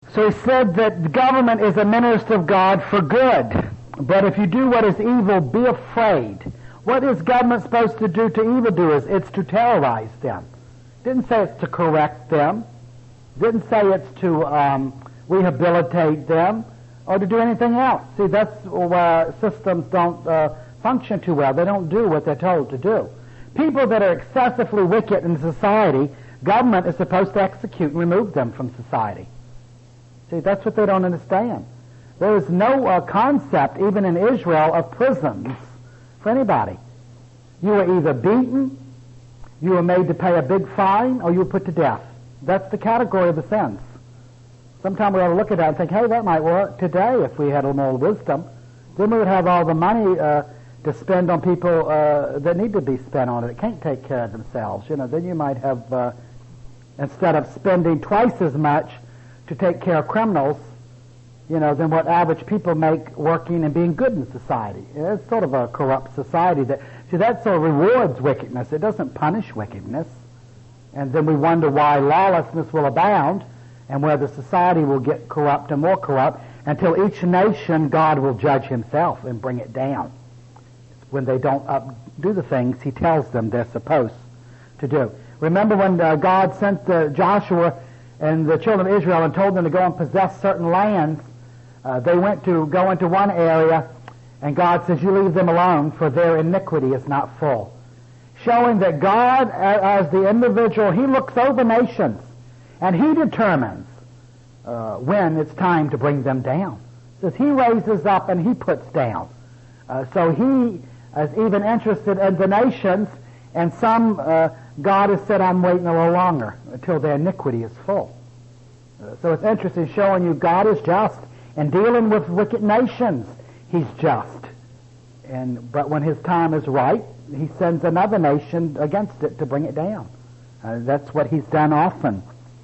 So he said that the government is a minister of God for good. But if you do what is evil, be afraid. What is government supposed to do to evildoers? It's to terrorize them. Didn't say it's to correct them. Didn't say it's to rehabilitate them or to do anything else. See, that's where systems don't function too well. They don't do what they're told to do. People that are excessively wicked in society, government is supposed to execute and remove them from society. See, that's what they don't understand. There is no concept, even in Israel, of prisons for anybody. You were either beaten, you were made to pay a big fine, or you were put to death. That's the category of the sentence. Sometimes we ought to look at that and think, hey, that might work today if we had a little more wisdom. Then we would have all the money to spend on people that need to be spent on it, that can't take care of themselves. You know, then you might have, instead of spending twice as much to take care of criminals, you know, than what average people make working and being good in society. It's sort of a corrupt society that sort of rewards wickedness. It doesn't punish wickedness. And then we wonder why lawlessness will abound and where the society will get corrupt and more corrupt until each nation God will judge himself and bring it down when they don't do the things he tells them they're supposed to do. Remember when God sent Joshua and the children of Israel and told them to go and possess certain lands, they went to go into one area, and God says, you leave them alone, for their iniquity is not full. Showing that God, as the individual, he looks over nations, and he determines when it's time to bring them down. It says he raises up and he puts down. So he is even interested in the nations, and some God has said, I'm waiting a little longer until their iniquity is full. So it's interesting showing you God is just. And dealing with wicked nations, he's just. But when his time is right, he sends another nation against it to bring it down. That's what he's done often.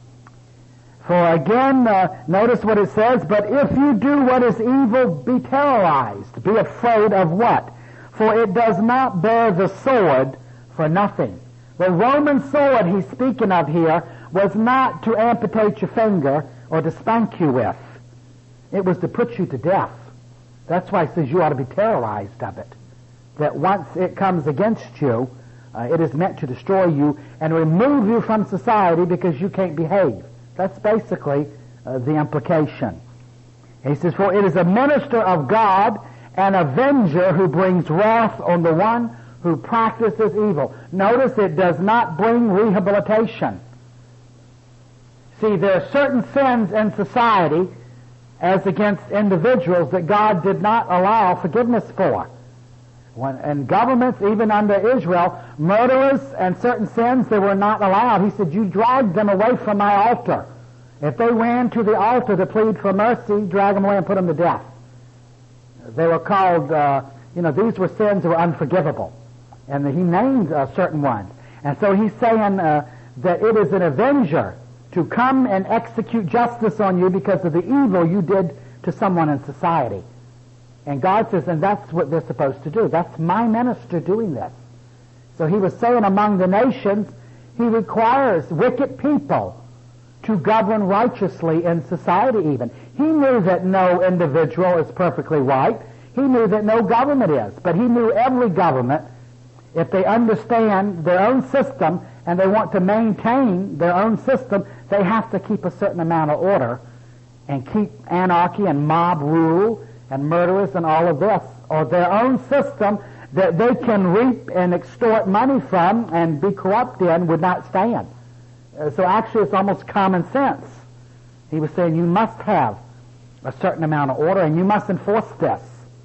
For again, notice what it says, but if you do what is evil, be terrorized. Be afraid of what? For it does not bear the sword for nothing. The Roman sword he's speaking of here was not to amputate your finger or to spank you with. It was to put you to death. That's why it says you ought to be terrorized of it. That once it comes against you, it is meant to destroy you and remove you from society because you can't behave. That's basically the implication. He says, for it is a minister of God, an avenger who brings wrath on the one who practices evil. Notice it does not bring rehabilitation. See, there are certain sins in society as against individuals that God did not allow forgiveness for. And governments, even under Israel, murderers and certain sins that were not allowed, he said, you dragged them away from my altar. If they ran to the altar to plead for mercy, drag them away and put them to death. They were called, these were sins that were unforgivable. And he named certain ones. And so he's saying that it is an avenger to come and execute justice on you because of the evil you did to someone in society. And God says, and that's what they're supposed to do. That's my minister doing this. So he was saying among the nations, he requires wicked people to govern righteously in society even. He knew that no individual is perfectly right. He knew that no government is. But he knew every government, if they understand their own system and they want to maintain their own system, they have to keep a certain amount of order and keep anarchy and mob rule and murderers and all of this, or their own system that they can reap and extort money from and be corrupt in would not stand. So actually it's almost common sense. He was saying you must have a certain amount of order and you must enforce this.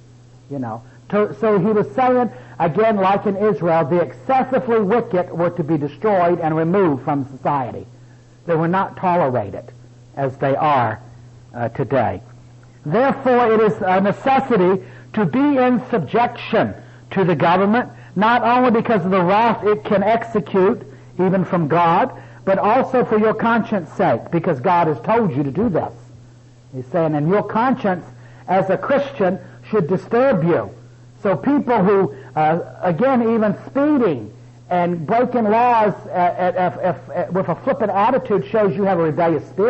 So he was saying, again, like in Israel, the excessively wicked were to be destroyed and removed from society. They were not tolerated as they are today. Therefore, it is a necessity to be in subjection to the government, not only because of the wrath it can execute, even from God, but also for your conscience sake, because God has told you to do this. He's saying, and your conscience as a Christian should disturb you. So people who, again, even speeding and breaking laws with a flippant attitude shows you have a rebellious spirit.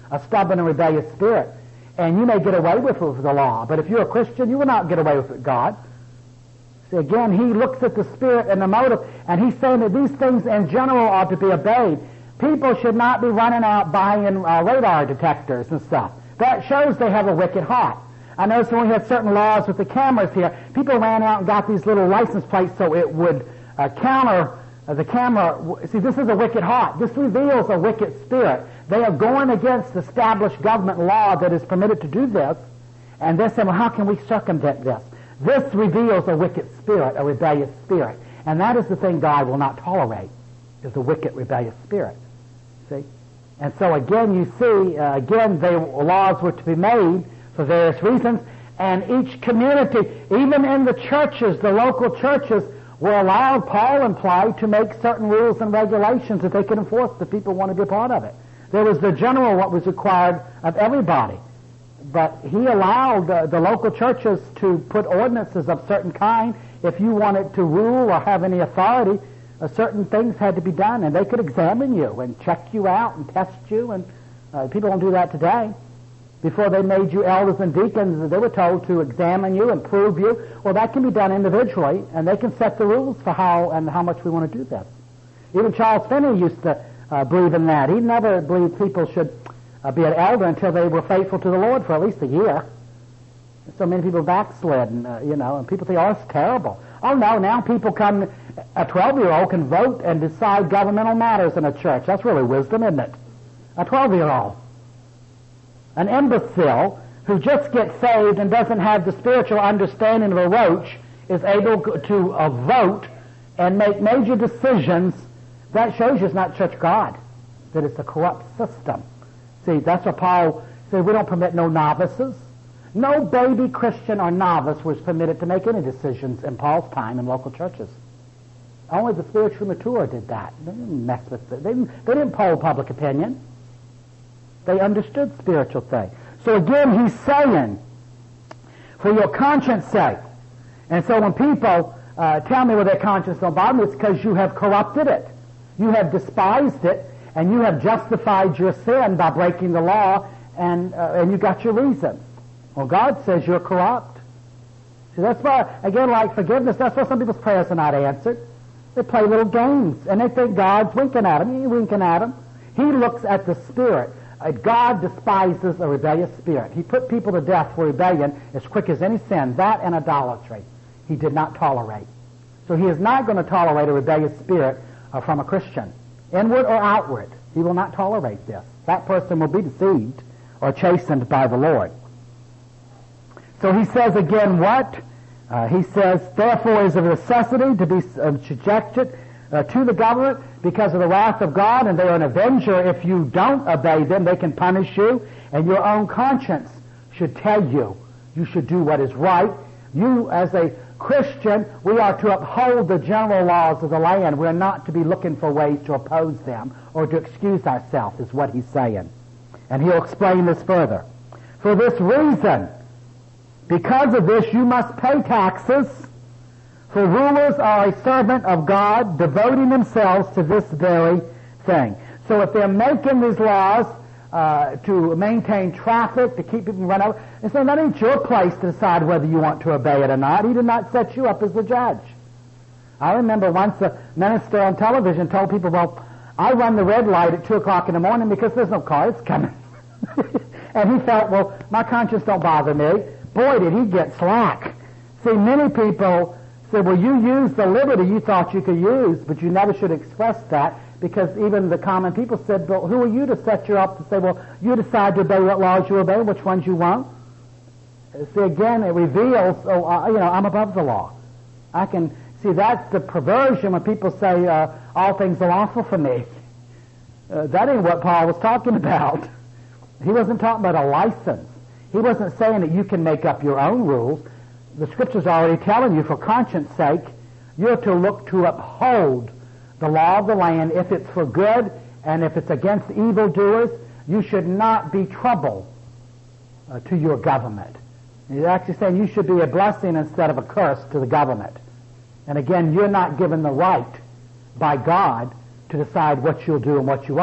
a stubborn and rebellious spirit. And you may get away with it with the law, but if you're a Christian, you will not get away with it, God. See, again, he looks at the spirit and the motive, and he's saying that these things in general ought to be obeyed. People should not be running out buying radar detectors and stuff. That shows they have a wicked heart. I noticed when we had certain laws with the cameras here, people ran out and got these little license plates so it would counter the camera. See, this is a wicked heart. This reveals a wicked spirit. They are going against established government law that is permitted to do this, and they're saying, well, how can we circumvent this? This reveals a wicked spirit, a rebellious spirit. And that is the thing God will not tolerate, is a wicked, rebellious spirit. See? And so again, you see, the laws were to be made for various reasons, and each community, even in the churches, the local churches, were allowed, Paul implied, to make certain rules and regulations that they could enforce if people want to be a part of it. There was the general what was required of everybody. But he allowed the local churches to put ordinances of certain kind. If you wanted to rule or have any authority, certain things had to be done, and they could examine you and check you out and test you, and people don't do that today. Before they made you elders and deacons, they were told to examine you and prove you. Well, that can be done individually, and they can set the rules for how and how much we want to do this. Even Charles Finney used to believe in that. He never believed people should be an elder until they were faithful to the Lord for at least a year. So many people backslid, and people think, oh, it's terrible. Oh, no, now people come, a 12-year-old can vote and decide governmental matters in a church. That's really wisdom, isn't it? A 12-year-old. An imbecile who just gets saved and doesn't have the spiritual understanding of a roach is able to vote and make major decisions. That shows you it's not church God, that it's a corrupt system. See, that's what Paul said, we don't permit no novices. No baby Christian or novice was permitted to make any decisions in Paul's time in local churches. Only the spiritually mature did that. They didn't mess with it. They didn't poll public opinion. They understood spiritual things. So again, he's saying, for your conscience sake. And so when people tell me, well, their conscience don't bother me, it's because you have corrupted it. You have despised it, and you have justified your sin by breaking the law, and you got your reason. Well, God says you're corrupt. See, that's why, again, like forgiveness, that's why some people's prayers are not answered. They play little games, and they think God's winking at them. He ain't winking at them. He looks at the spirit. God despises a rebellious spirit. He put people to death for rebellion as quick as any sin. That and idolatry he did not tolerate. So he is not going to tolerate a rebellious spirit from a Christian, inward or outward. He will not tolerate this. That person will be deceived or chastened by the Lord. So he says again what? He says, therefore it is of necessity to be subjected to the government because of the wrath of God, and they are an avenger. If you don't obey them, they can punish you, and your own conscience should tell you you should do what is right. You, as a Christian, we are to uphold the general laws of the land. We're not to be looking for ways to oppose them or to excuse ourselves, is what he's saying. And he'll explain this further. For this reason, because of this, you must pay taxes, for rulers are a servant of God, devoting themselves to this very thing. So if they're making these laws to maintain traffic, to keep people from running over, it's saying that ain't your place to decide whether you want to obey it or not. He did not set you up as the judge. I remember once a minister on television told people, well, I run the red light at 2 o'clock in the morning because there's no cars coming. And he felt, well, my conscience don't bother me. Boy, did he get slack. See, many people said, well, you used the liberty you thought you could use, but you never should express that, because even the common people said, well, who are you to set you up to say, well, you decide to obey what laws you obey, which ones you won't? See, again, it reveals, I'm above the law. I can see that's the perversion when people say, all things are lawful for me. That ain't what Paul was talking about. He wasn't talking about a license. He wasn't saying that you can make up your own rules. The Scripture's already telling you, for conscience sake, you're to look to uphold the law of the land. If it's for good and if it's against evildoers, you should not be trouble to your government. He's actually saying you should be a blessing instead of a curse to the government. And again, you're not given the right by God to decide what you'll do and what you won't.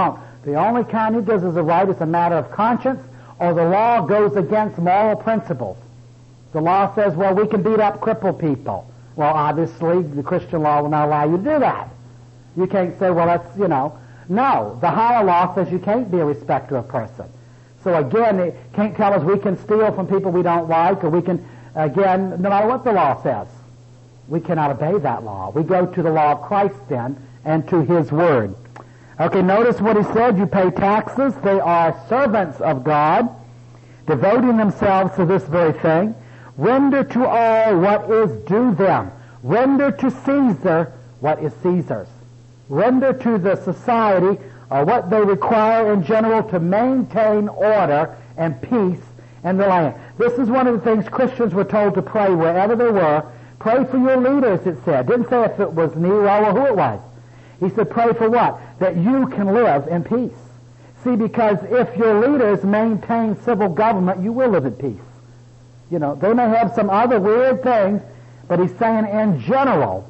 The only kind he gives as a right is a matter of conscience, or the law goes against moral principles. The law says, well, we can beat up crippled people. Well, obviously, the Christian law will not allow you to do that. You can't say, well, that's, No, the higher law says you can't be a respecter of person. So again, it can't tell us we can steal from people we don't like, or we can, again, no matter what the law says, we cannot obey that law. We go to the law of Christ then, and to His Word. Okay, notice what he said. You pay taxes. They are servants of God, devoting themselves to this very thing. Render to all what is due them. Render to Caesar what is Caesar's. Render to the society what they require in general to maintain order and peace in the land. This is one of the things Christians were told to pray wherever they were. Pray for your leaders, it said. Didn't say if it was Nero or who it was. He said pray for what? That you can live in peace. See, because if your leaders maintain civil government, you will live in peace. They may have some other weird things, but he's saying in general,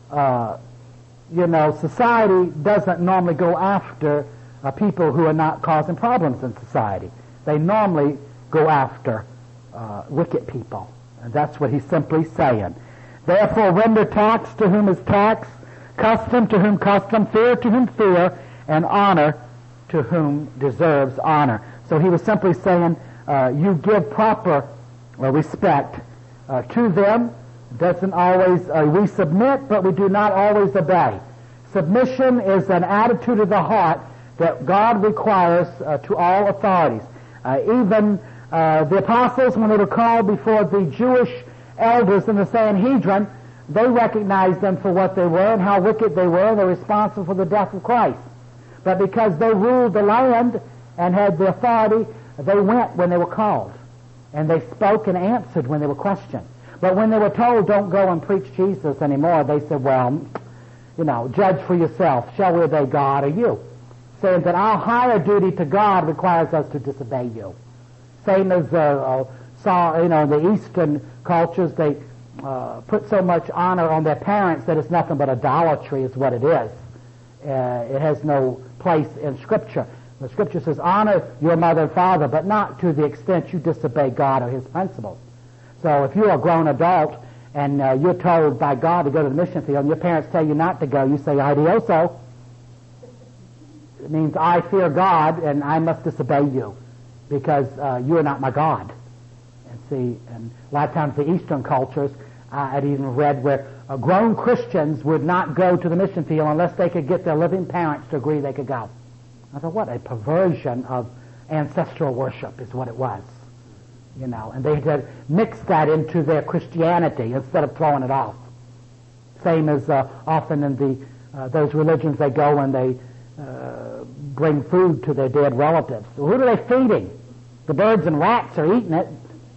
society doesn't normally go after people who are not causing problems in society. They normally go after wicked people. And that's what he's simply saying. Therefore, render tax to whom is tax, custom to whom custom, fear to whom fear, and honor to whom deserves honor. So he was simply saying, you give proper respect to them. Doesn't always, we submit, but we do not always obey. Submission is an attitude of the heart that God requires to all authorities. Even the apostles, when they were called before the Jewish elders in the Sanhedrin, they recognized them for what they were and how wicked they were, and they're responsible for the death of Christ. But because they ruled the land and had the authority, they went when they were called. And they spoke and answered when they were questioned. But when they were told, don't go and preach Jesus anymore, they said, well, judge for yourself. Shall we obey God or you? Saying that our higher duty to God requires us to disobey you. Same as the Eastern cultures, they put so much honor on their parents that it's nothing but idolatry is what it is. It has no place in Scripture. The Scripture says, honor your mother and father, but not to the extent you disobey God or His principles. So if you're a grown adult and you're told by God to go to the mission field and your parents tell you not to go, you say, idioso. It means I fear God and I must disobey you because you are not my God. And see, and a lot of times the Eastern cultures, I'd even read where grown Christians would not go to the mission field unless they could get their living parents to agree they could go. I thought, what a perversion of ancestral worship is what it was. And they had mixed that into their Christianity instead of throwing it off. Same as often in those religions they go and they bring food to their dead relatives. Well, who are they feeding? The birds and rats are eating it.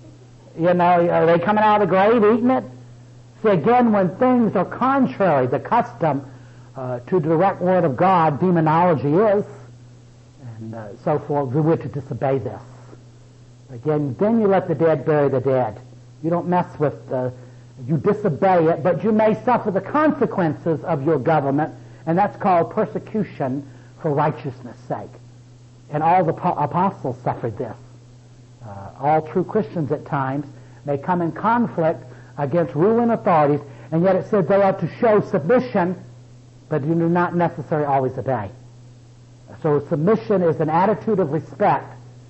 Are they coming out of the grave eating it? See, again, when things are contrary, the custom to the direct word of God, demonology is, and so forth, we're to disobey this. Again, then you let the dead bury the dead. You don't mess with, you disobey it, but you may suffer the consequences of your government, and that's called persecution for righteousness' sake. And all the apostles suffered this. All true Christians at times may come in conflict against ruling authorities, and yet it says they are to show submission, but you do not necessarily always obey. So submission is an attitude of respect.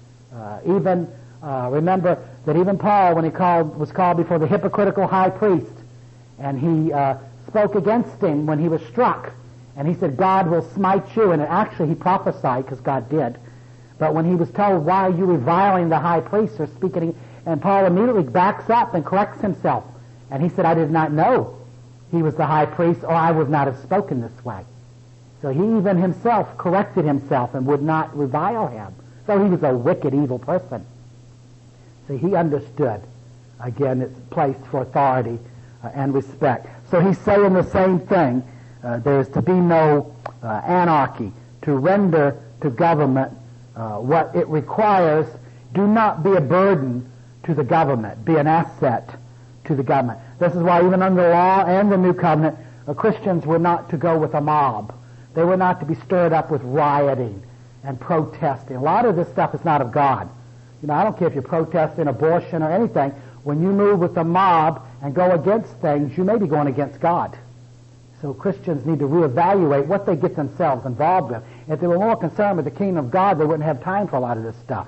Remember that even Paul, when he was called before the hypocritical high priest, and he spoke against him when he was struck, and he said, God will smite you, and actually he prophesied, because God did. But when he was told, why are you reviling the high priest or speaking, and Paul immediately backs up and corrects himself. And he said, I did not know he was the high priest, or I would not have spoken this way. So he even himself corrected himself and would not revile him. So he was a wicked, evil person. So he understood. Again, it's placed for authority and respect. So he's saying the same thing. There's to be no anarchy. To render to government what it requires. Do not be a burden to the government. Be an asset to the government. This is why even under the law and the New Covenant, Christians were not to go with a mob. They were not to be stirred up with rioting and protesting. A lot of this stuff is not of God. You know, I don't care if you're protesting abortion or anything. When you move with the mob and go against things, you may be going against God. So Christians need to reevaluate what they get themselves involved with. If they were more concerned with the kingdom of God, they wouldn't have time for a lot of this stuff.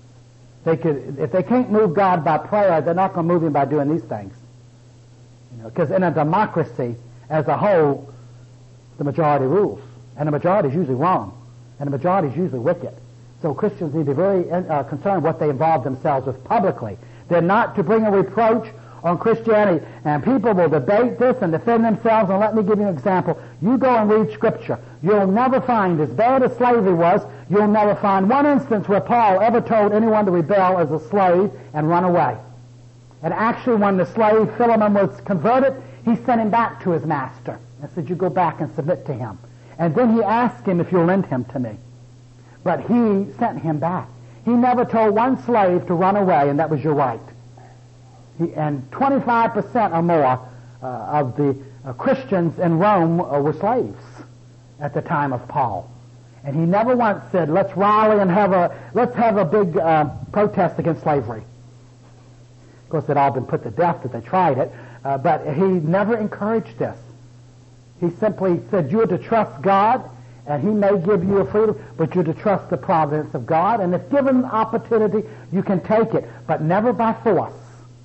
If they can't move God by prayer, they're not going to move Him by doing these things. You know, because in a democracy as a whole, the majority rules, and the majority is usually wrong, and the majority is usually wicked. So Christians need to be very concerned what they involve themselves with publicly. They're not to bring a reproach on Christianity, and people will debate this and defend themselves. And let me give you an example. You go and read Scripture. You'll never find, as bad as slavery was, you'll never find one instance where Paul ever told anyone to rebel as a slave and run away. And actually, when the slave Philemon was converted, he sent him back to his master and said, you go back and submit to him. And then he asked him if you'll lend him to me. But he sent him back. He never told one slave to run away, and that was your right. And 25% or more of the Christians in Rome were slaves at the time of Paul. And he never once said, let's rally and let's have a big protest against slavery. Of course, they'd all been put to death if they tried it, but he never encouraged this. He simply said, you're to trust God, and He may give you a freedom, but you're to trust the providence of God, and if given opportunity, you can take it, but never by force.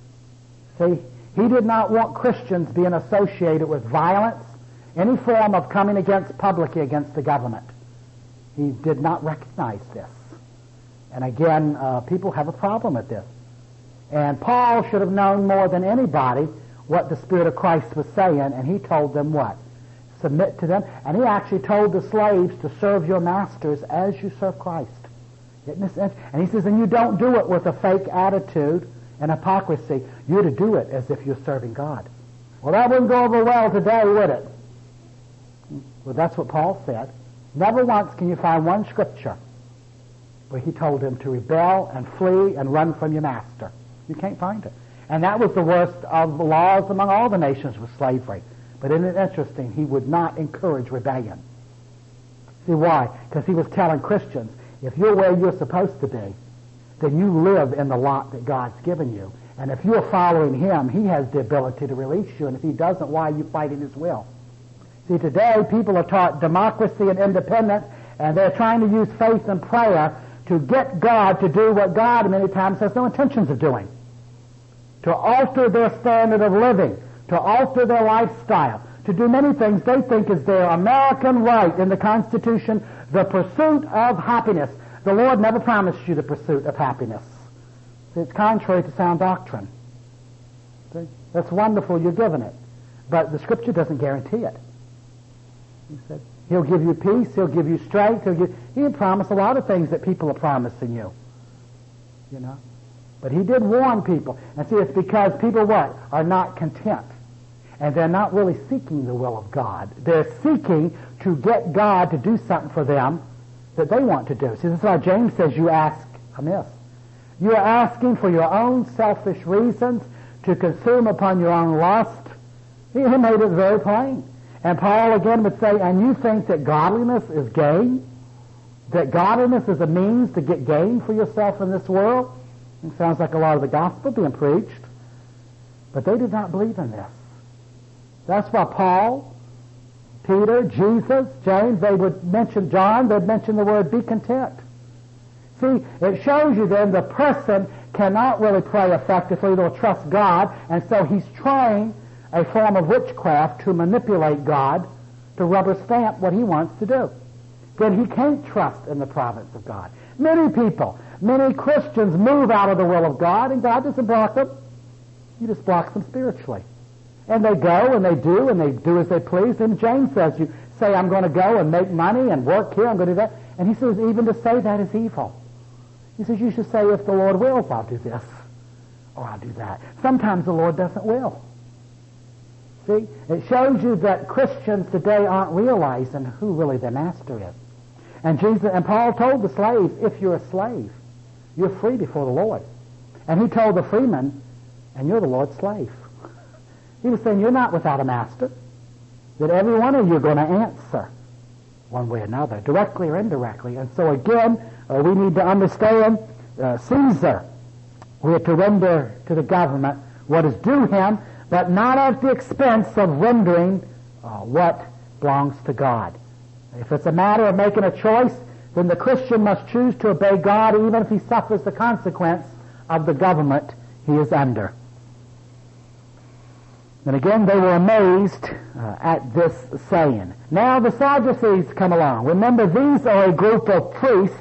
See, he did not want Christians being associated with violence, any form of coming publicly against the government. He did not recognize this. And again, people have a problem with this. And Paul should have known more than anybody what the Spirit of Christ was saying, and he told them what? Submit to them. And he actually told the slaves to serve your masters as you serve Christ. Isn't this interesting? And he says, and you don't do it with a fake attitude and hypocrisy. You're to do it as if you're serving God. Well, that wouldn't go over well today, would it? Well, that's what Paul said. Never once can you find one scripture where he told them to rebel and flee and run from your master. You can't find it. And that was the worst of the laws among all the nations, was slavery. But isn't it interesting? He would not encourage rebellion. See why? Because he was telling Christians, if you're where you're supposed to be, then you live in the lot that God's given you. And if you're following Him, He has the ability to release you. And if He doesn't, why are you fighting His will? See, today people are taught democracy and independence, and they're trying to use faith and prayer to get God to do what God many times has no intentions of doing. To alter their standard of living, to alter their lifestyle, to do many things they think is their American right in the Constitution, the pursuit of happiness. The Lord never promised you the pursuit of happiness. See, it's contrary to sound doctrine. See? That's wonderful, you're given it. But the Scripture doesn't guarantee it. He said, He'll give you peace, He'll give you strength, He'll promise a lot of things that people are promising you. You know? But He did warn people. And see, it's because people what? Are not content. And they're not really seeking the will of God. They're seeking to get God to do something for them that they want to do. See, this is why James says you ask amiss. You are asking for your own selfish reasons to consume upon your own lust. He made it very plain. And Paul again would say, and you think that godliness is gain? That godliness is a means to get gain for yourself in this world? It sounds like a lot of the gospel being preached. But they did not believe in this. That's why Paul, Peter, Jesus, James, they would mention John, they'd mention the word be content. See, it shows you then the person cannot really pray effectively, they'll trust God, and so he's trying a form of witchcraft to manipulate God to rubber stamp what He wants to do. Then he can't trust in the providence of God. Many people, many Christians move out of the will of God, and God doesn't block them. He just blocks them spiritually. And they go and they do as they please. And James says, you say, I'm going to go and make money and work here, I'm going to do that. And he says, even to say that is evil. He says, you should say, if the Lord wills, I'll do this, or I'll do that. Sometimes the Lord doesn't will. See, it shows you that Christians today aren't realizing who really their master is. And Paul told the slaves, if you're a slave, you're free before the Lord. And he told the freeman, and you're the Lord's slave. He was saying, you're not without a master. That every one of you are going to answer one way or another, directly or indirectly. And so again, we need to understand Caesar. We are to render to the government what is due him, but not at the expense of rendering what belongs to God. If it's a matter of making a choice, then the Christian must choose to obey God even if he suffers the consequence of the government he is under. And again, they were amazed at this saying. Now the Sadducees come along. Remember, these are a group of priests,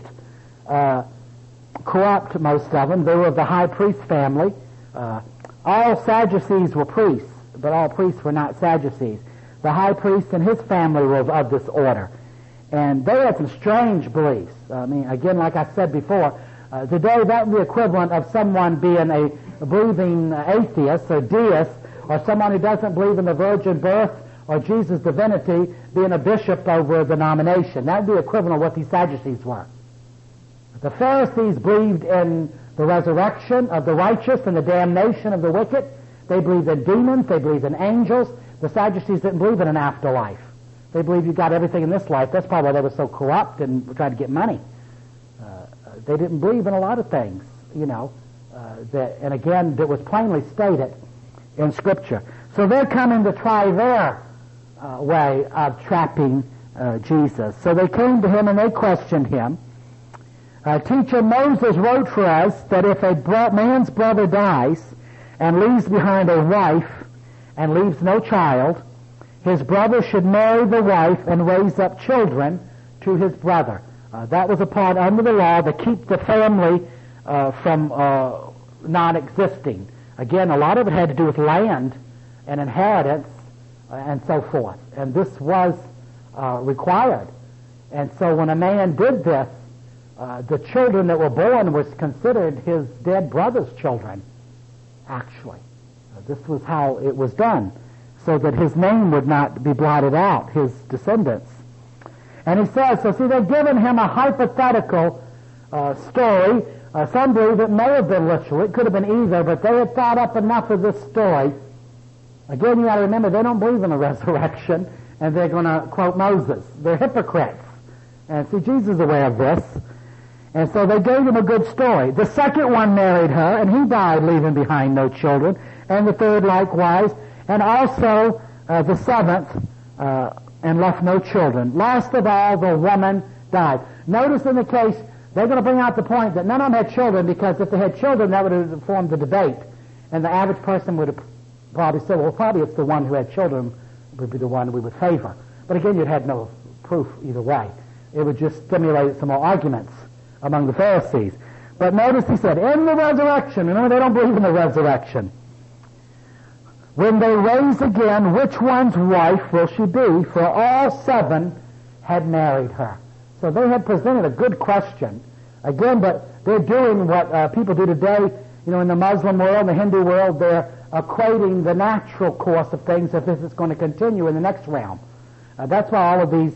corrupt, most of them. They were of the high priest family. All Sadducees were priests, but all priests were not Sadducees. The high priest and his family were of this order. And they had some strange beliefs. I mean, again, like I said before, today that would be equivalent of someone being a believing atheist or deist, or someone who doesn't believe in the virgin birth or Jesus' divinity being a bishop over a denomination. That would be equivalent of what these Sadducees were. The Pharisees believed in the resurrection of the righteous and the damnation of the wicked. They believed in demons. They believed in angels. The Sadducees didn't believe in an afterlife. They believed you got everything in this life. That's probably why they were so corrupt and tried to get money. They didn't believe in a lot of things, and again, that was plainly stated in Scripture. So they're coming to try their way of trapping Jesus. So they came to him and they questioned him. Teacher, Moses wrote for us that if a man's brother dies and leaves behind a wife and leaves no child, his brother should marry the wife and raise up children to his brother. That was a part under the law to keep the family from non-existing. Again, a lot of it had to do with land and inheritance and so forth. And this was required. And so when a man did this, the children that were born was considered his dead brother's children, actually. This was how it was done, so that his name would not be blotted out, his descendants. And he says, so see, they've given him a hypothetical story. Some believe it may have been literal. It could have been either, but they had thought up enough of this story. Again, you got to remember, they don't believe in the resurrection, and they're going to quote Moses. They're hypocrites. And see, Jesus is aware of this. And so they gave him a good story. The second one married her, and he died, leaving behind no children. And the third likewise. And also the seventh, and left no children. Last of all, the woman died. Notice in the case, they're going to bring out the point that none of them had children, because if they had children, that would have formed the debate. And the average person would have probably said, well, probably it's the one who had children would be the one we would favor. But again, you'd have no proof either way. It would just stimulate some more arguments among the Pharisees. But notice he said, in the resurrection, remember they don't believe in the resurrection. When they raise again, which one's wife will she be? For all seven had married her. So they had presented a good question. Again, but they're doing what people do today, in the Muslim world, the Hindu world, they're equating the natural course of things if this is going to continue in the next realm. That's why all of these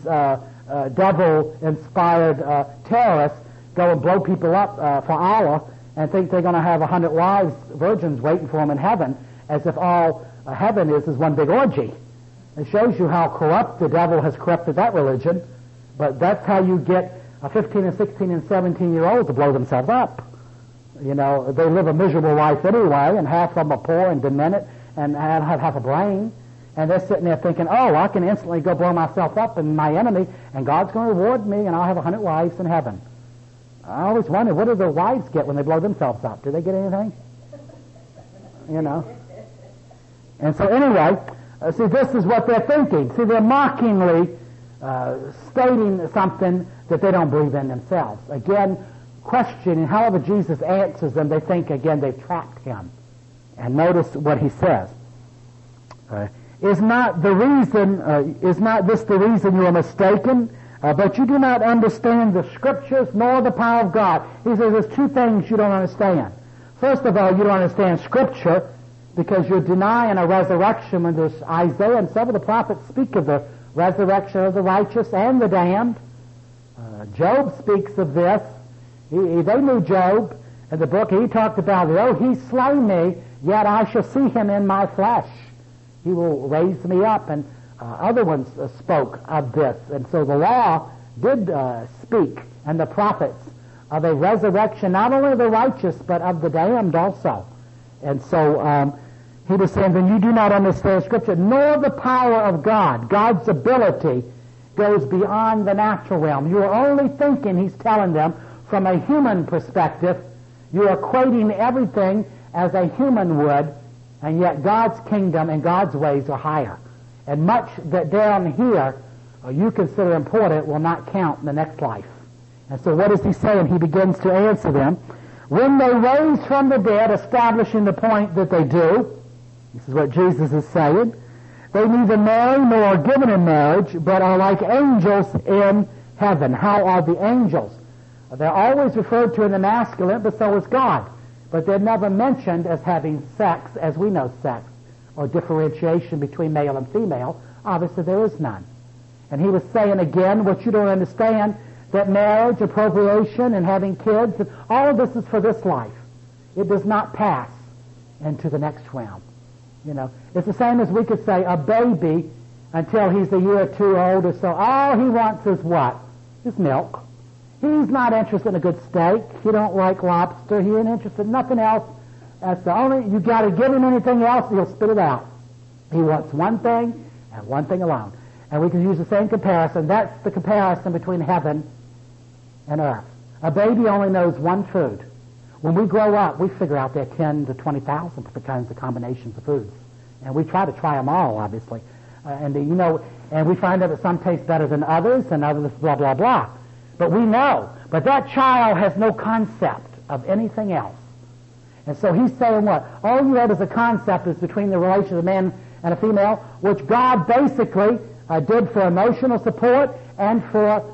devil-inspired terrorists go and blow people up for Allah and think they're going to have 100 wives, virgins, waiting for them in heaven, as if all heaven is one big orgy. It shows you how corrupt the devil has corrupted that religion, but that's how you get a 15 and 16 and 17-year-old to blow themselves up. They live a miserable life anyway, and half of them are poor and demented and have half a brain, and they're sitting there thinking, oh, I can instantly go blow myself up and my enemy, and God's going to reward me, and I'll have 100 wives in heaven. I always wonder, what do the wives get when they blow themselves up? Do they get anything? And so anyway, see, this is what they're thinking. See, they're mockingly stating something that they don't believe in themselves. Again, questioning, however Jesus answers them, they think, again, they've trapped him. And notice what he says. Is not this the reason you are mistaken? But you do not understand the Scriptures nor the power of God. He says there's two things you don't understand. First of all, you don't understand Scripture because you're denying a resurrection when there's Isaiah and several of the prophets speak of the resurrection of the righteous and the damned. Job speaks of this. They knew Job in the book. He talked about it. Oh, he slay me, yet I shall see him in my flesh. He will raise me up, and other ones spoke of this. And so the law did speak, and the prophets, of a resurrection, not only of the righteous, but of the damned also. And so he was saying, then you do not understand Scripture, nor the power of God. God's ability goes beyond the natural realm. You are only thinking, he's telling them, from a human perspective. You are equating everything as a human would, and yet God's kingdom and God's ways are higher. And much that down here you consider important will not count in the next life. And so what is he saying? He begins to answer them. When they raise from the dead, establishing the point that they do, this is what Jesus is saying, they neither marry nor are given in marriage, but are like angels in heaven. How are the angels? They're always referred to in the masculine, but so is God. But they're never mentioned as having sex, as we know sex, or differentiation between male and female. Obviously there is none. And he was saying again, what you don't understand, that marriage, appropriation, and having kids, all of this is for this life. It does not pass into the next realm. You know, it's the same as we could say a baby, until he's a year or two old or so, all he wants is what? Is milk. He's not interested in a good steak. He don't like lobster. He ain't interested in nothing else. That's the only, you got to give him anything else, he'll spit it out. He wants one thing and one thing alone. And we can use the same comparison. That's the comparison between heaven and earth. A baby only knows one food. When we grow up, we figure out there are 10 to 20,000 different kinds of combinations of foods. And we try to try them all, obviously. And we find out that some taste better than others, and others blah, blah, blah. But we know. But that child has no concept of anything else. And so he's saying what? All you have as a concept is between the relation of a man and a female, which God basically did for emotional support and for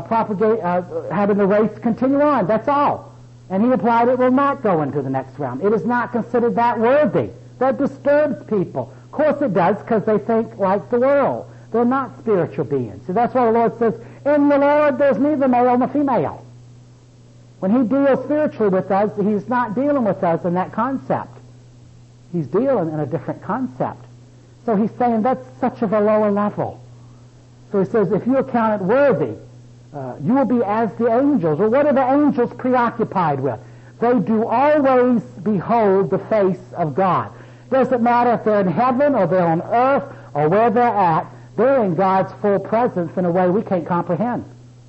having the race continue on. That's all. And he applied it will not go into the next realm. It is not considered that worthy. That disturbs people. Of course it does, because they think like the world. They're not spiritual beings. So that's why the Lord says, in the Lord there's neither male nor female. When he deals spiritually with us, he's not dealing with us in that concept. He's dealing in a different concept. So he's saying that's such of a lower level. So he says, if you account it worthy, you will be as the angels. Or what are the angels preoccupied with? They do always behold the face of God. Doesn't matter if they're in heaven or they're on earth or where they're at, they're in God's full presence in a way we can't comprehend.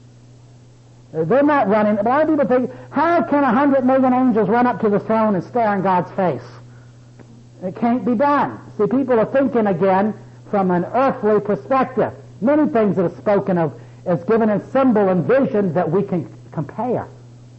They're not running. A lot of people think, how can 100 million angels run up to the throne and stare in God's face? It can't be done. See, people are thinking again from an earthly perspective. Many things that are spoken of as given in symbol and vision that we can compare.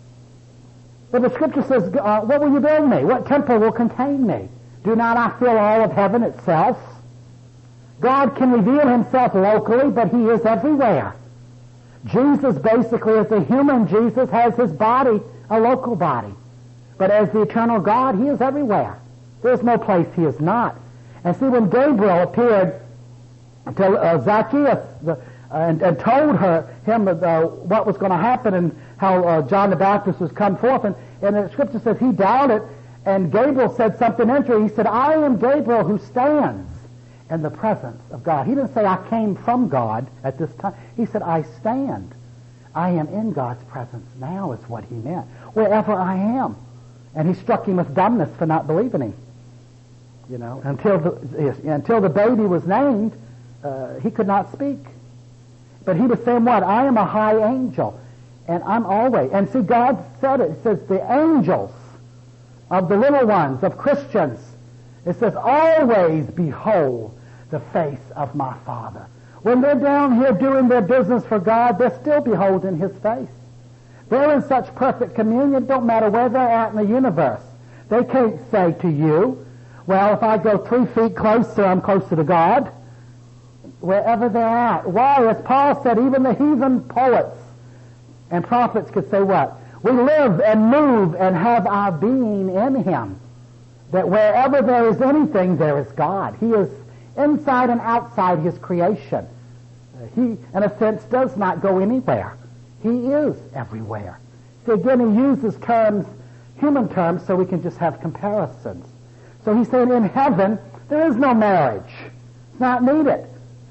But the Scripture says, what will you build me? What temple will contain me? Do not I fill all of heaven itself? God can reveal himself locally, but he is everywhere. Jesus basically, as a human Jesus, has his body, a local body. But as the eternal God, he is everywhere. There's no place he is not. And see, when Gabriel appeared to Zacchaeus and told him what was going to happen and how John the Baptist was come forth, and the Scripture says he doubted, and Gabriel said something interesting. He said, I am Gabriel who stands in the presence of God. He didn't say I came from God at this time. He said I stand. I am in God's presence now is what he meant. Wherever I am. And he struck him with dumbness for not believing him. You know, until the baby was named, he could not speak. But he was saying what? I am a high angel. And I'm always. And see, God said it. It says the angels of the little ones, of Christians, it says always behold the face of my Father. When they're down here doing their business for God, they're still beholding his face. They're in such perfect communion, it don't matter where they're at in the universe. They can't say to you, well, if I go 3 feet closer, I'm closer to God. Wherever they're at. Why? As Paul said, even the heathen poets and prophets could say what? We live and move and have our being in him. That wherever there is anything, there is God. He is inside and outside his creation. He, in a sense, does not go anywhere. He is everywhere. So again, he uses terms, human terms, so we can just have comparisons. So he's saying in heaven, there is no marriage. It's not needed.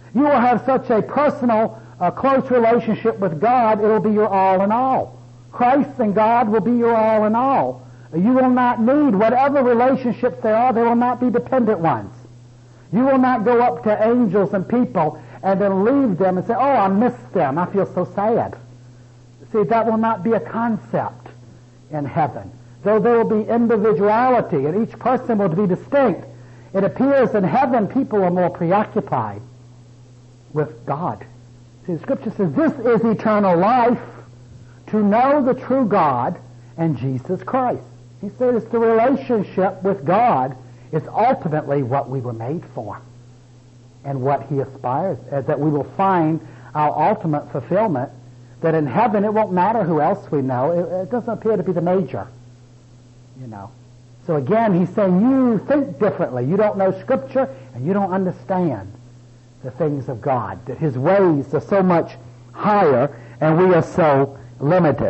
You will have such a personal, close relationship with God, it'll be your all in all. Christ and God will be your all in all. You will not need, whatever relationships there are, they will not be dependent ones. You will not go up to angels and people and then leave them and say, oh, I miss them, I feel so sad. See, that will not be a concept in heaven. Though there will be individuality and each person will be distinct, it appears in heaven people are more preoccupied with God. See, the Scripture says this is eternal life, to know the true God and Jesus Christ. He said it's the relationship with God is ultimately what we were made for and what He aspires, that we will find our ultimate fulfillment, that in heaven it won't matter who else we know. It doesn't appear to be the major, you know. So again, He's saying you think differently. You don't know Scripture and you don't understand the things of God, that His ways are so much higher and we are so limited.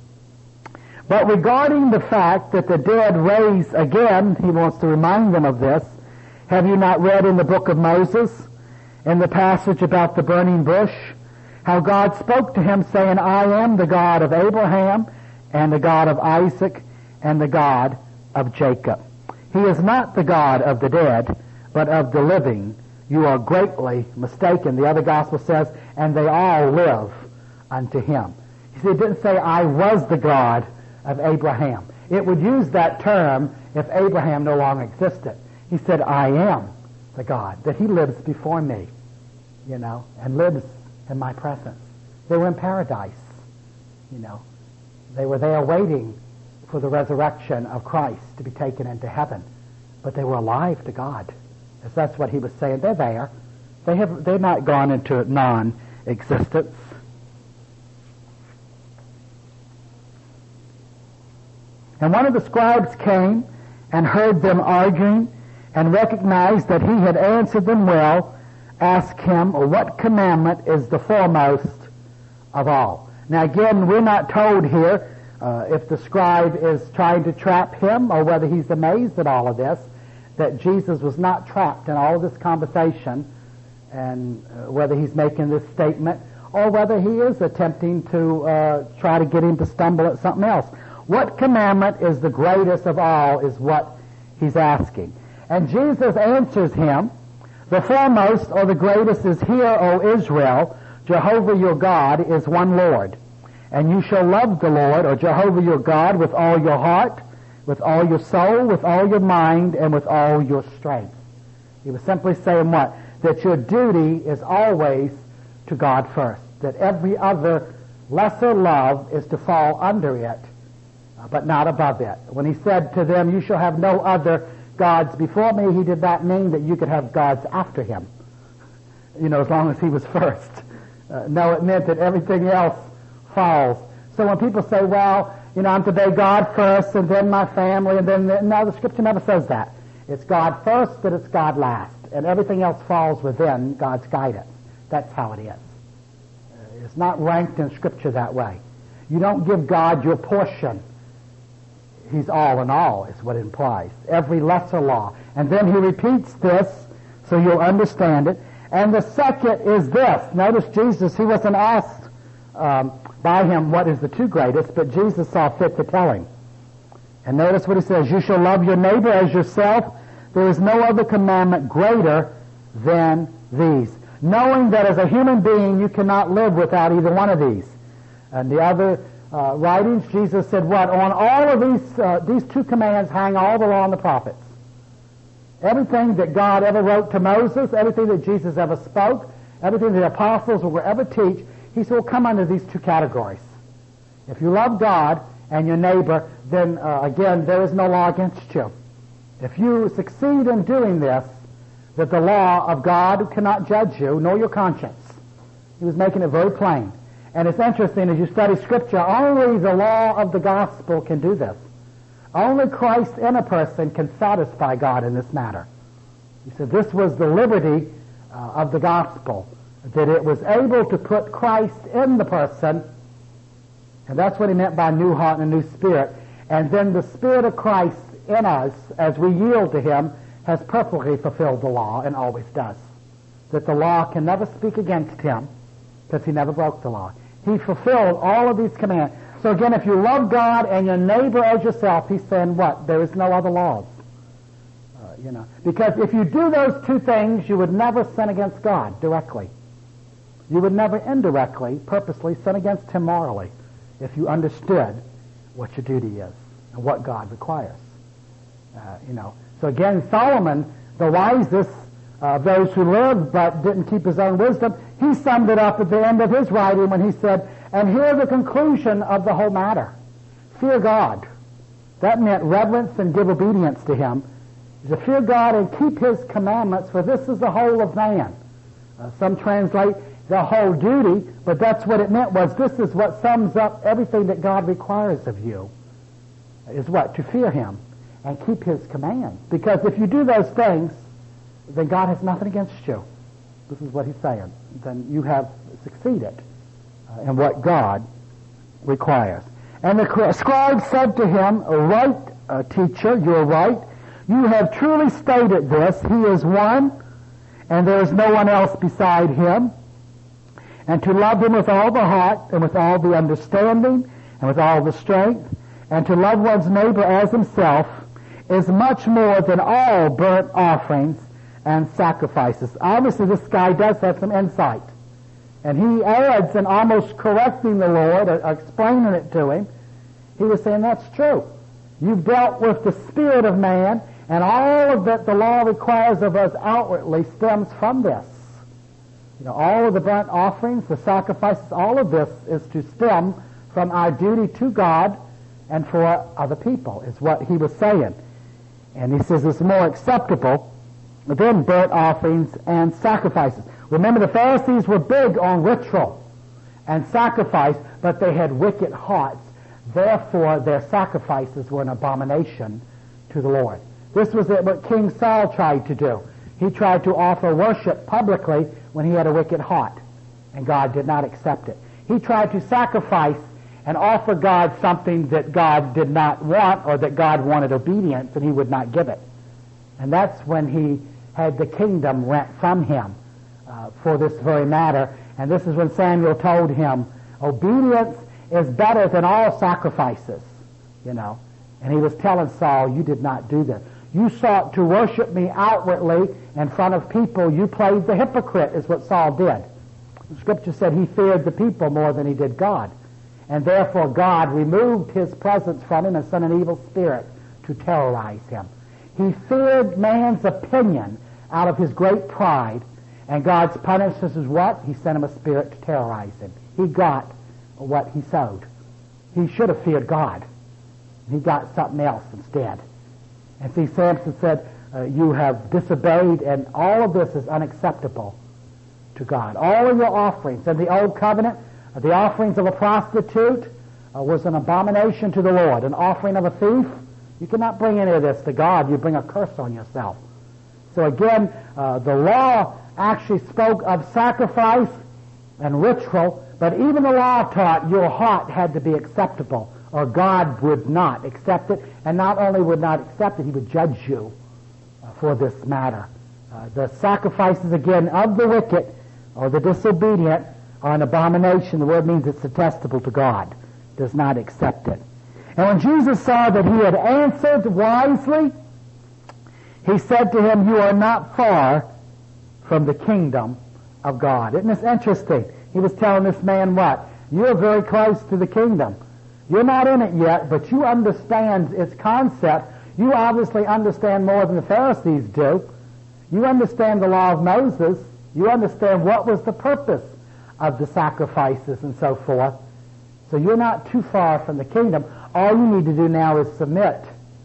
But regarding the fact that the dead raise again, He wants to remind them of this. Have you not read in the book of Moses, in the passage about the burning bush, how God spoke to him saying, I am the God of Abraham and the God of Isaac and the God of Jacob. He is not the God of the dead, but of the living. You are greatly mistaken. The other gospel says, and they all live unto Him. You see, it didn't say, I was the God of Abraham. It would use that term if Abraham no longer existed. He said, I am the God, that He lives before me, you know, and lives in my presence. They were in paradise, you know. They were there waiting for the resurrection of Christ to be taken into heaven. But they were alive to God. As that's what He was saying. They're there. They're not gone into non-existence. And one of the scribes came and heard them arguing and recognized that he had answered them well, asked him, what commandment is the foremost of all? Now again, we're not told here if the scribe is trying to trap him or whether he's amazed at all of this, that Jesus was not trapped in all of this conversation, and whether he's making this statement or whether he is attempting to try to get him to stumble at something else. What commandment is the greatest of all is what he's asking. And Jesus answers him, the foremost or the greatest is, Hear, O Israel, Jehovah your God is one Lord. And you shall love the Lord, or Jehovah your God, with all your heart, with all your soul, with all your mind, and with all your strength. He was simply saying what? That your duty is always to God first. That every other lesser love is to fall under it, but not above it. When He said to them, you shall have no other gods before me, He did not mean that you could have gods after Him, you know, as long as He was first. No, it meant that everything else falls. So when people say, well, you know, I'm to obey God first and then my family and then... No, the Scripture never says that. It's God first, but it's God last. And everything else falls within God's guidance. That's how it is. It's not ranked in Scripture that way. You don't give God your portion. He's all in all, is what it implies. Every lesser law. And then He repeats this so you'll understand it. And the second is this. Notice Jesus, He wasn't asked by Him what is the two greatest, but Jesus saw fit to tell Him. And notice what He says, you shall love your neighbor as yourself. There is no other commandment greater than these. Knowing that as a human being you cannot live without either one of these. And the other writings, Jesus said what? On all of these two commands hang all the law and the prophets. Everything that God ever wrote to Moses, everything that Jesus ever spoke, everything the apostles will ever teach, He said will come under these two categories. If you love God and your neighbor, then again, there is no law against you. If you succeed in doing this, that the law of God cannot judge you, nor your conscience. He was making it very plain. And it's interesting, as you study Scripture, only the law of the gospel can do this. Only Christ in a person can satisfy God in this matter. He said this was the liberty of the gospel, that it was able to put Christ in the person, and that's what He meant by new heart and a new spirit. And then the Spirit of Christ in us, as we yield to Him, has perfectly fulfilled the law and always does. that the law can never speak against him because he never broke the law. He fulfilled all of these commands. So again, if you love God and your neighbor as yourself, he's saying what? There is no other laws. Because if you do those two things, you would never sin against God directly. You would never indirectly, purposely sin against him morally if you understood what your duty is and what God requires. So again, Solomon, the wisest of those who lived but didn't keep his own wisdom, he summed it up at the end of his writing when he said, and here's the conclusion of the whole matter. Fear God. That meant reverence and give obedience to him. To fear God and keep his commandments, for this is the whole of man. Some translate the whole duty, but that's what it meant was this is what sums up everything that God requires of you, is what? To fear him and keep his commands. Because if you do those things, then God has nothing against you. This is what he's saying. Then you have succeeded in what God requires. And the scribe said to him, right, teacher, you're right. You have truly stated this. He is one, and there is no one else beside him. And to love him with all the heart, and with all the understanding, and with all the strength, and to love one's neighbor as himself, is much more than all burnt offerings and sacrifices. Obviously, this guy does have some insight. And he adds, in almost correcting the Lord, explaining it to him, he was saying, that's true. You've dealt with the spirit of man, and all of that the law requires of us outwardly stems from this. All of the burnt offerings, the sacrifices, all of this is to stem from our duty to God and for other people, is what he was saying. And he says it's more acceptable than burnt offerings and sacrifices. Remember, the Pharisees were big on ritual and sacrifice, but they had wicked hearts. Therefore, their sacrifices were an abomination to the Lord. This was what King Saul tried to do. He tried to offer worship publicly when he had a wicked heart, and God did not accept it. He tried to sacrifice and offer God something that God did not want, or that God wanted obedience, and he would not give it. And that's when he had the kingdom rent from him for this very matter. And this is when Samuel told him, obedience is better than all sacrifices, And he was telling Saul, you did not do this. You sought to worship me outwardly in front of people. You played the hypocrite, is what Saul did. The scripture said he feared the people more than he did God. And therefore God removed his presence from him and sent an evil spirit to terrorize him. He feared man's opinion out of his great pride, and God's punishment is what? He sent him a spirit to terrorize him. He got what he sowed. He should have feared God. He got something else instead. And see, Samson said, you have disobeyed, and all of this is unacceptable to God. All of your offerings in the Old Covenant, the offerings of a prostitute was an abomination to the Lord. An offering of a thief, you cannot bring any of this to God. You bring a curse on yourself. So again, the law actually spoke of sacrifice and ritual, but even the law taught your heart had to be acceptable, or God would not accept it, and not only would not accept it, he would judge you for this matter. The sacrifices, again, of the wicked or the disobedient are an abomination. The word means it's detestable to God. Does not accept it. And when Jesus saw that he had answered wisely, he said to him, you are not far from the kingdom of God. Isn't this interesting? He was telling this man what? You're very close to the kingdom. You're not in it yet, but you understand its concept. You obviously understand more than the Pharisees do. You understand the law of Moses. You understand what was the purpose of the sacrifices and so forth. So you're not too far from the kingdom. All you need to do now is submit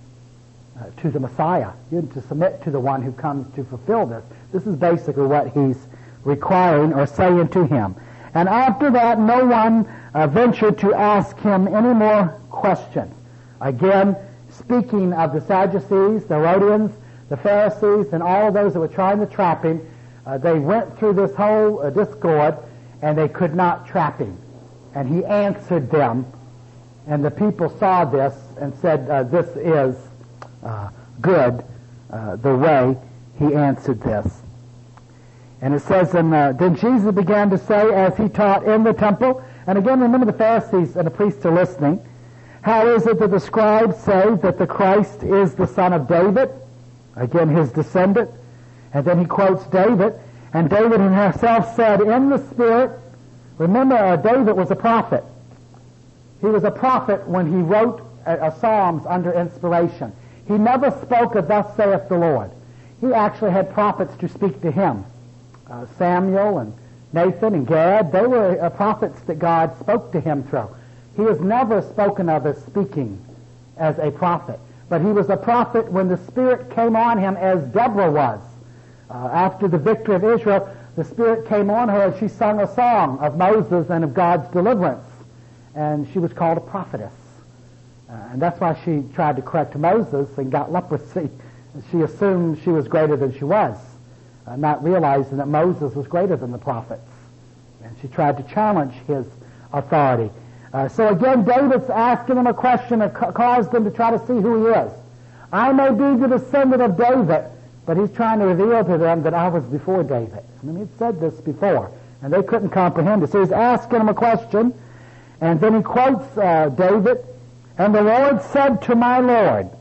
to the Messiah. You need to submit to the one who comes to fulfill this. This is basically what he's requiring or saying to him. And after that, no one ventured to ask him any more questions. Again, speaking of the Sadducees, the Herodians, the Pharisees, and all of those that were trying to trap him, they went through this whole discord, and they could not trap him. And he answered them, and the people saw this and said, this is good, the way he answered this. And it says, then Jesus began to say as he taught in the temple, and again remember the Pharisees and the priests are listening, how is it that the scribes say that the Christ is the son of David? Again, his descendant. And then he quotes David, and David himself said in the Spirit, remember David was a prophet. He was a prophet when he wrote Psalms under inspiration. He never spoke of thus saith the Lord. He actually had prophets to speak to him. Samuel and Nathan and Gad, they were prophets that God spoke to him through. He is never spoken of as speaking as a prophet. But he was a prophet when the Spirit came on him as Deborah was. After the victory of Israel, the Spirit came on her and she sung a song of Moses and of God's deliverance. And she was called a prophetess. And that's why she tried to correct Moses and got leprosy. She assumed she was greater than she was, not realizing that Moses was greater than the prophets. And she tried to challenge his authority. So again, David's asking him a question that caused them to try to see who he is. I may be the descendant of David, but he's trying to reveal to them that I was before David. I mean, he'd said this before, and they couldn't comprehend it. So he's asking him a question, and then he quotes David, and the Lord said to my Lord,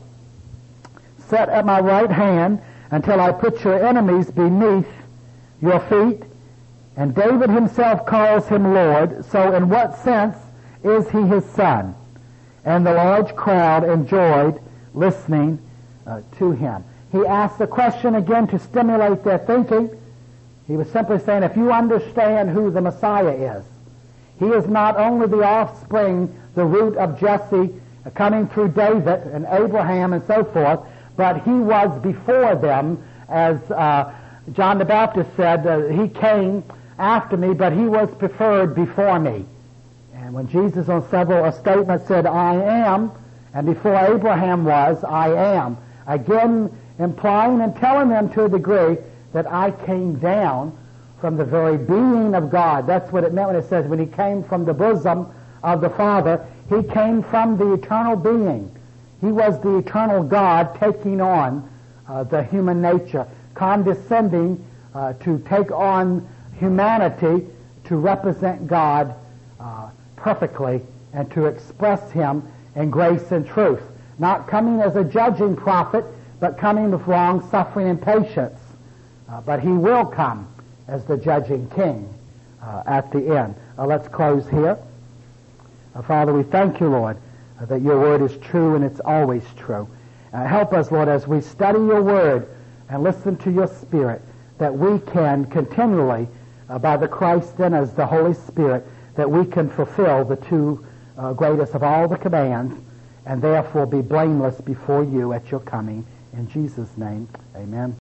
set at my right hand until I put your enemies beneath your feet. And David himself calls him Lord, so in what sense is he his son? And the large crowd enjoyed listening to him. He asked the question again to stimulate their thinking. He was simply saying, if you understand who the Messiah is, he is not only the offspring, the root of Jesse, coming through David and Abraham and so forth, but he was before them, as John the Baptist said, he came after me, but he was preferred before me. And when Jesus on several statements said, I am, and before Abraham was, I am, again implying and telling them to a degree that I came down from the very being of God. That's what it meant when it says when he came from the bosom of the Father, he came from the eternal being. He was the eternal God taking on the human nature, condescending to take on humanity to represent God perfectly and to express him in grace and truth. Not coming as a judging prophet, but coming with long suffering and patience. But he will come as the judging king at the end. Let's close here. Father, we thank you, Lord, that your word is true and it's always true. Help us, Lord, as we study your word and listen to your Spirit, that we can continually, by the Christ in us, the Holy Spirit, that we can fulfill the two greatest of all the commands and therefore be blameless before you at your coming. In Jesus' name, amen.